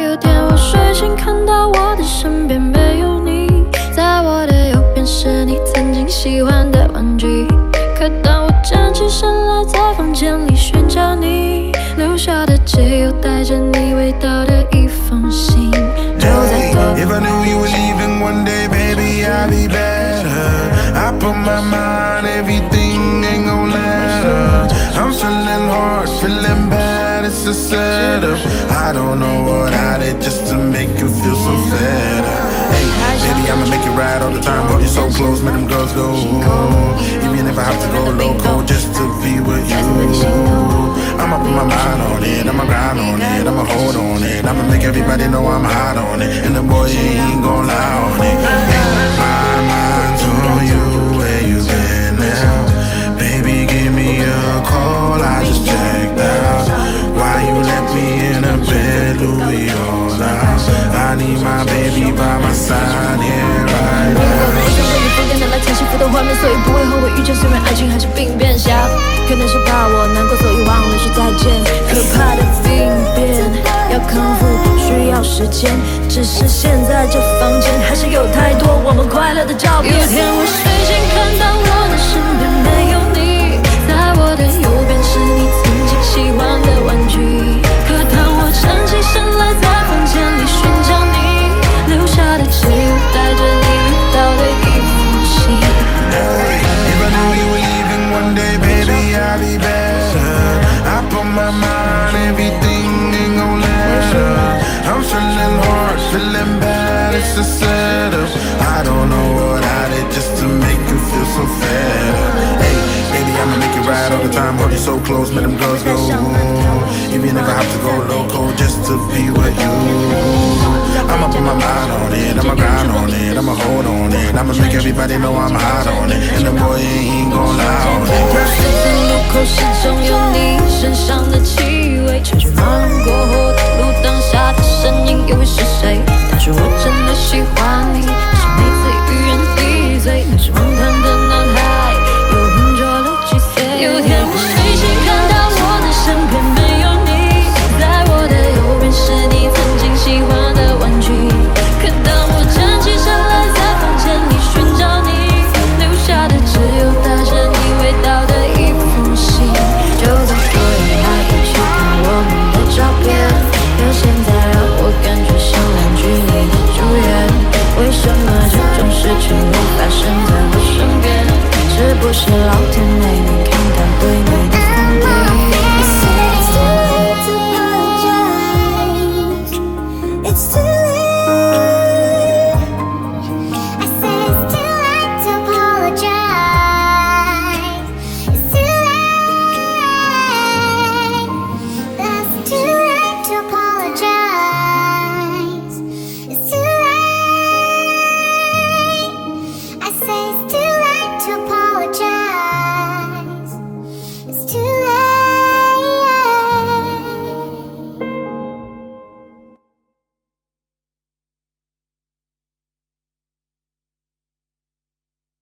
有天我睡醒，看到我的身边没有你，在我的右边是你曾经喜欢的玩具。可当我站起身来，在房间里寻找你留下的，只有带着你味道的一封信。就在昨天。 If I knew you were leaving one day, baby, I'd be better. I put my mind, everything ain't gon' let up. I'm feeling hard, feeling bad, it's a setup. I don't know what I did just to make you feel so fed up. Hey, baby, I'ma make it right all the time. Hold you so close, make them girls go. Even if I have to go loco just to be with you. I'ma put my mind on it, I'ma grind on it, I'ma hold on it. I'ma make everybody know I'm hot on it. And the boy ain't gon' lie on it. My mind's on you, where you been now? Baby, give me a call, I just checked out. Why you left me in a bed, Louis all out? I need my baby by my side, yeah, right now. 浮现的来前幸福的画面，所以不会后悔遇见。虽然爱情还是病变下，可能是怕我难过，所以忘了说再见。可怕的病变要康复需要时间，只是现在这房间还是有太多我们快乐的照片。有天我睡醒，看到我的身边没有你，在我的右边是你曾经喜欢的玩具。可当我站起身来，在房间里寻找你留下的，只有带着你味道的一封信。 If I knew you were leaving one day, baby, I'd be better. I put my mind, everything ain't gon' let up. I'm feeling hard, feeling bad, it's a setup. I don't know what I did just to make you feel so fed up. Hey, baby, I'ma make it right all the time. Hold you so close, make them girls go. Even if I have to go loco just to be with you. I'ma put my mind on it, I'ma grind on it, I'ma hold on it. I'ma make everybody know I'm hot on it. And the boy ain't gon' lie on it. 路口始终有你身上的气味，持